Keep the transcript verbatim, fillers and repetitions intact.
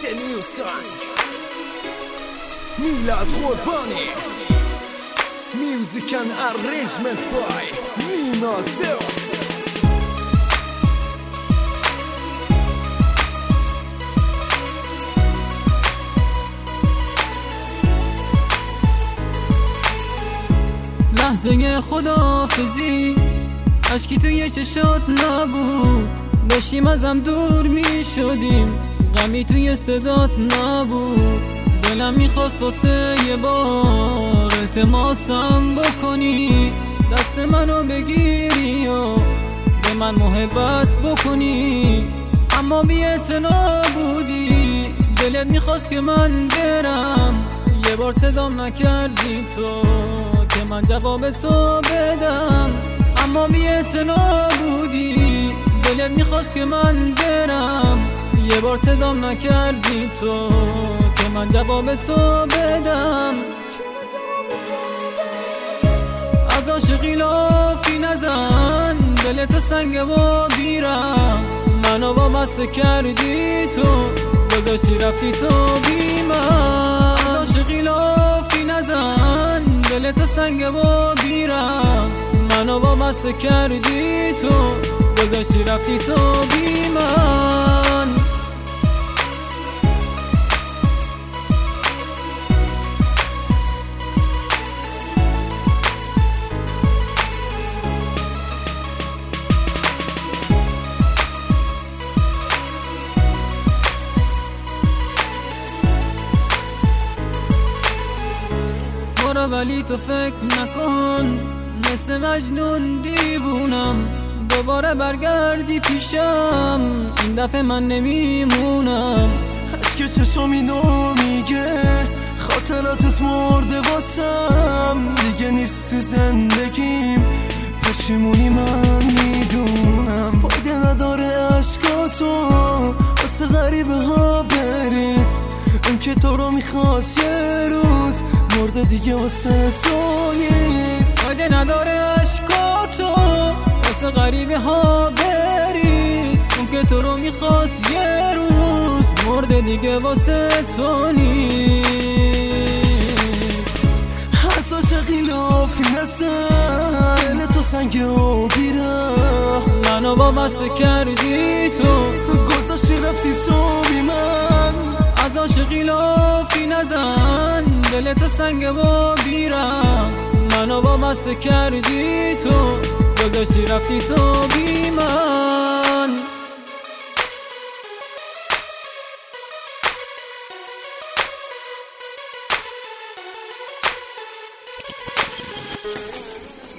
سنیوسان میلاد قربانی میوزیک and arrangement by نیما زئوس. لحظه خداحافظی اشکی توی چشات نبود، داشتیم ازم دور می شدیم، غمی توی صدات نبود. دلم میخواست واسه یه بار التماسم بکنی، دست منو بگیری و به من محبت بکنی، اما بی اعتنا بودی. دلت میخواست که من برم، یه بار صدام نکردی تو که من جواب تو بدم، اما بی اعتنا بودی. دلت میخواست که من برم، یه بار صدام نکردی تو که من جواب تو بدم. از عاشقی لافی نزن، دلت سنگ و بیرم، منو وابسته کردی تو، گذاشتی رفتی تو بی من. از عاشقی لافی نزن، دلت سنگ و بیرم، منو وابسته کردی تو، گذاشتی رفتی تو بی من. برو ولی تو فکر نکن مثل مجنون دیوونم، دوباره برگردی پیشم، این دفعه من نمیمونم. عشق چشم اینو میگه، خاطراتت مرده واسم، دیگه نیست تو زندگیم، پشیمونی من میدونم. فایده نداره عشقاتو واسه غریبه ها بریز، اون که تو رو میخواست یه روز مرده دیگه واسه تو نیست. فایده نداره عشقاتو واسه غریبه ها بریز، اون که تو رو میخواست یه روز مرده دیگه واسه تو نیست. از عاشقی لافی نزن، دل تو سنگ و بیرم، منو وابسته کردی تو، گذاشتی رفتی تو بی من. از عاشقی لافی نزن، دلت سنگ و بیرم، منو وابسته کردی تو، گذاشتی رفتی تو بی من.